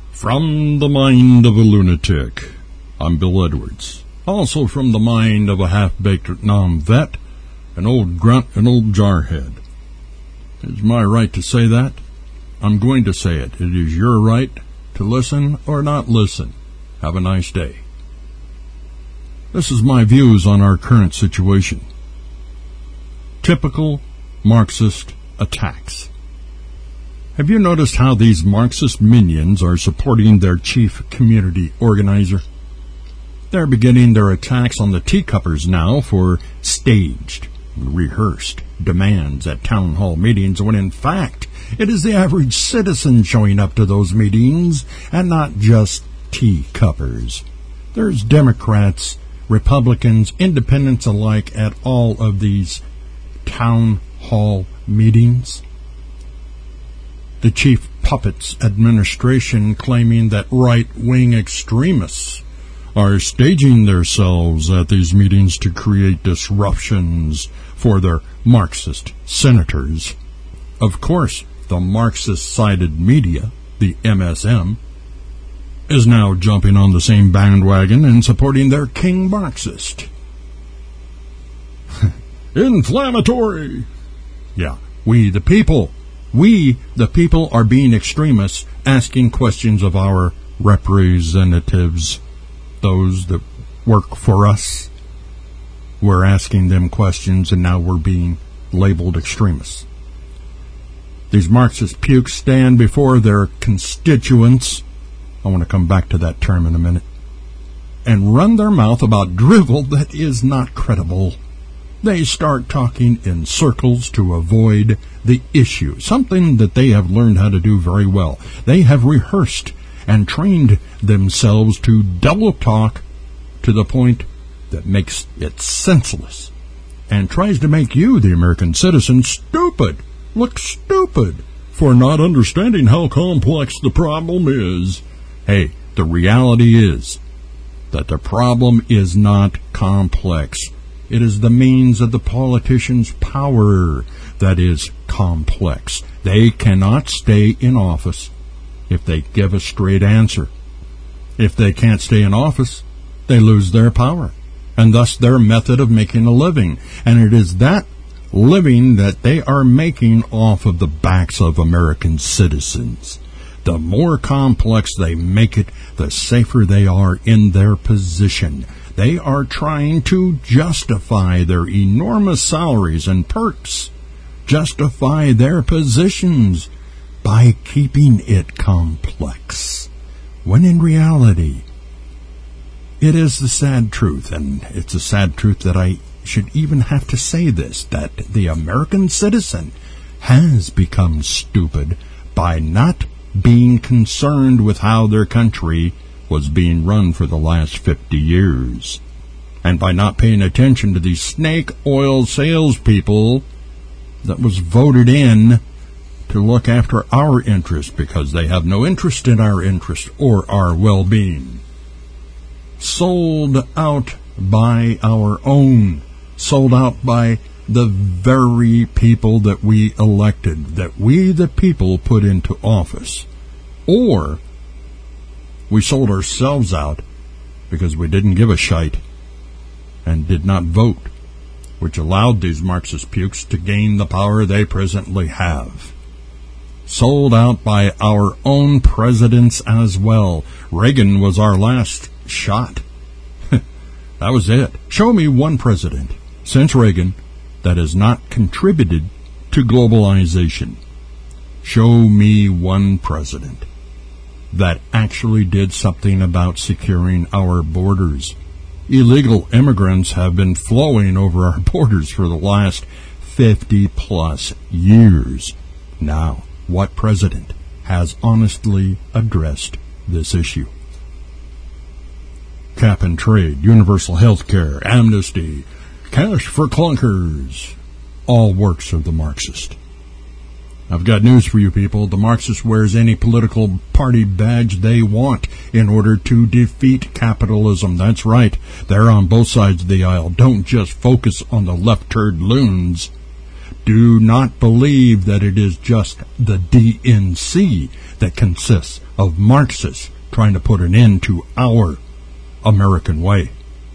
From the mind of a lunatic, I'm Bill Edwards. Also from the mind of a half-baked Vietnam vet, an old grunt, an old jarhead. It's my right to say that. I'm going to say it. It is your right to listen or not listen. Have a nice day. This is my views on our current situation. Typical Marxist attacks. Have you noticed how these Marxist minions are supporting their chief community organizer? They're beginning their attacks on the teacuppers now for staged, rehearsed demands at town hall meetings, when in fact it is the average citizen showing up to those meetings and not just teacuppers. There's Democrats, Republicans, independents alike at all of these town hall meetings. The Chief Puppets administration claiming that right-wing extremists are staging themselves at these meetings to create disruptions for their Marxist senators. Of course, the Marxist-sided media, the MSM, is now jumping on the same bandwagon and supporting their king Marxist. Inflammatory! Yeah, we the people are being extremists, asking questions of our representatives, those that work for us. We're asking them questions, and now we're being labeled extremists. These Marxist pukes stand before their constituents, I want to come back to that term in a minute, and run their mouth about drivel that is not credible. They start talking in circles to avoid the issue, something that they have learned how to do very well. They have rehearsed and trained themselves to double talk to the point that makes it senseless and tries to make you, the American citizen, look stupid for not understanding how complex the problem is. Hey, the reality is that the problem is not complex. It is the means of the politicians' power that is complex. They cannot stay in office if they give a straight answer. If they can't stay in office, they lose their power, and thus their method of making a living. And it is that living that they are making off of the backs of American citizens. The more complex they make it, the safer they are in their position. They are trying to justify their enormous salaries and perks, justify their positions by keeping it complex, when in reality, it is the sad truth, and it's a sad truth that I should even have to say this, that the American citizen has become stupid by not being concerned with how their country was being run for the last 50 years, and by not paying attention to these snake oil salespeople that was voted in to look after our interests, because they have no interest in our interest or our well-being. Sold out by our own, sold out by the very people that we elected, that we the people put into office. Or we sold ourselves out because we didn't give a shite and did not vote, which allowed these Marxist pukes to gain the power they presently have. Sold out by our own presidents as well. Reagan was our last shot. That was it. Show me one president since Reagan that has not contributed to globalization. Show me one president that actually did something about securing our borders. Illegal immigrants have been flowing over our borders for the last 50-plus years. Now, what president has honestly addressed this issue? Cap and trade, universal health care, amnesty, cash for clunkers, all works of the Marxist. I've got news for you people. The Marxist wears any political party badge they want in order to defeat capitalism. That's right. They're on both sides of the aisle. Don't just focus on the left turd loons. Do not believe that it is just the DNC that consists of Marxists trying to put an end to our American way.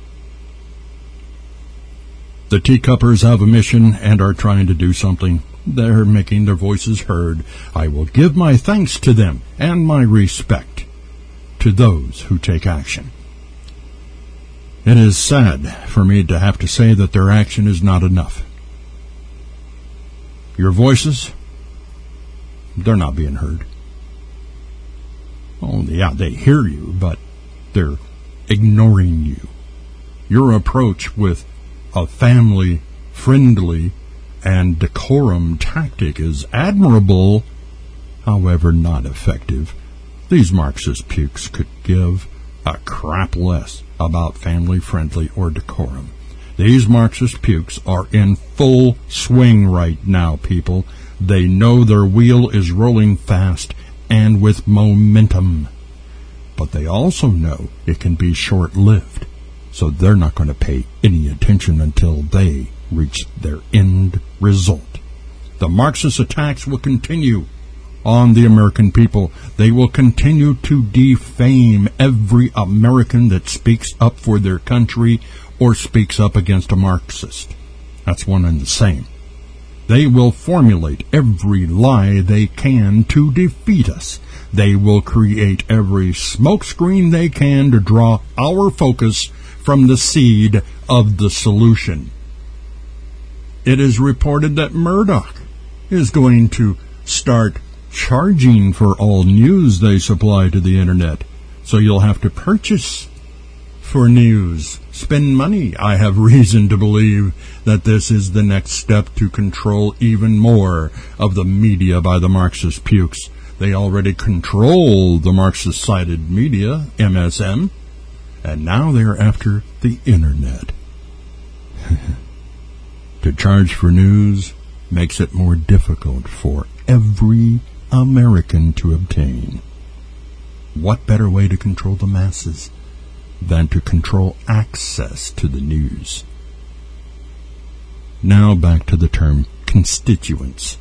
The teacuppers have a mission and are trying to do something. They're making their voices heard. I will give my thanks to them and my respect to those who take action. It is sad for me to have to say that their action is not enough. Your voices, they're not being heard. Oh, yeah, they hear you, but they're ignoring you. Your approach with a family-friendly and decorum tactic is admirable, however not effective. These Marxist pukes could give a crap less about family-friendly or decorum. These Marxist pukes are in full swing right now, people. They know their wheel is rolling fast and with momentum. But they also know it can be short-lived, so they're not going to pay any attention until they reach their end result. The Marxist attacks will continue on the American people. They will continue to defame every American that speaks up for their country or speaks up against a Marxist. That's one and the same. They will formulate every lie they can to defeat us. They will create every smokescreen they can to draw our focus from the seed of the solution. It is reported that Murdoch is going to start charging for all news they supply to the internet. So you'll have to purchase for news, spend money. I have reason to believe that this is the next step to control even more of the media by the Marxist pukes. They already control the Marxist-sided media, MSM, and now they are after the internet. To charge for news makes it more difficult for every American to obtain. What better way to control the masses than to control access to the news? Now back to the term constituents.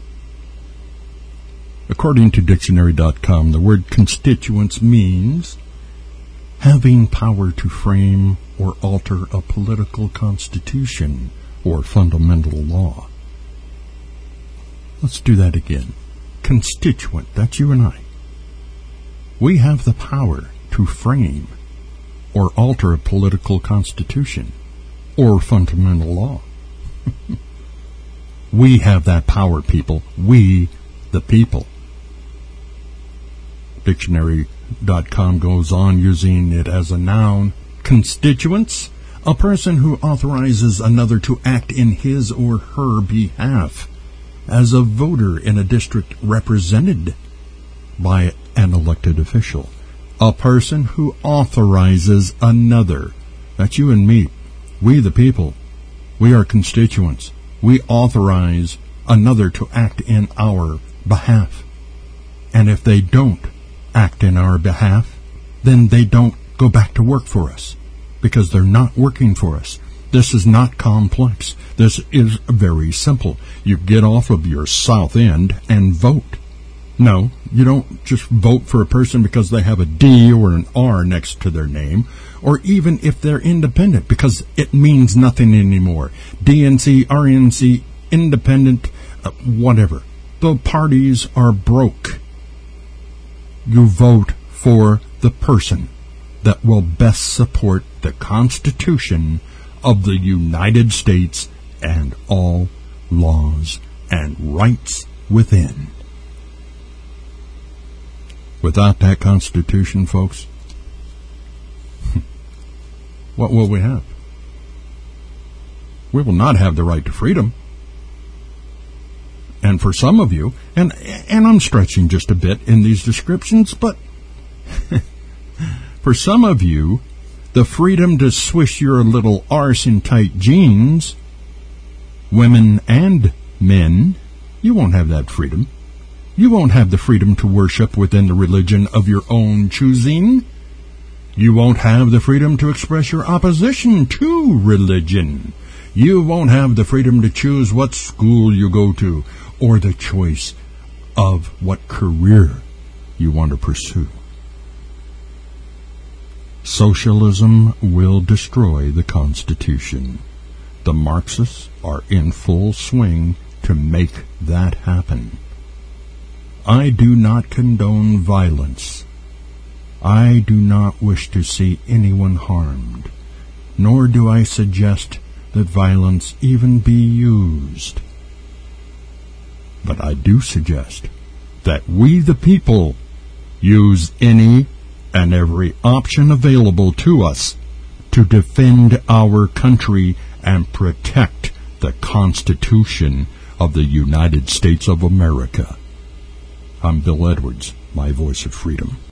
According to dictionary.com, the word constituents means having power to frame or alter a political constitution or fundamental law. Let's do that again. Constituent, that's you and I. We have the power to frame or alter a political constitution or fundamental law. We have that power, people. We, the people. Dictionary.com goes on using it as a noun. Constituents, a person who authorizes another to act in his or her behalf as a voter in a district represented by an elected official. A person who authorizes another. That's you and me. We the people. We are constituents. We authorize another to act in our behalf. And if they don't act in our behalf, then they don't go back to work for us, because they're not working for us. This is not complex. This is very simple. You get off of your south end and vote. No, you don't just vote for a person because they have a D or an R next to their name, or even if they're independent, because it means nothing anymore. DNC, RNC, independent, whatever. The parties are broke. You vote for the person that will best support the Constitution of the United States and all laws and rights within. Without that Constitution, folks, what will we have? We will not have the right to freedom. And for some of you, and I'm stretching just a bit in these descriptions, but for some of you, the freedom to swish your little arse in tight jeans, women and men, you won't have that freedom. You won't have the freedom to worship within the religion of your own choosing. You won't have the freedom to express your opposition to religion. You won't have the freedom to choose what school you go to, or the choice of what career you want to pursue. Socialism will destroy the Constitution. The Marxists are in full swing to make that happen. I do not condone violence. I do not wish to see anyone harmed, nor do I suggest that violence even be used. But I do suggest that we, the people, use any and every option available to us to defend our country and protect the Constitution of the United States of America. I'm Bill Edwards, my voice of freedom.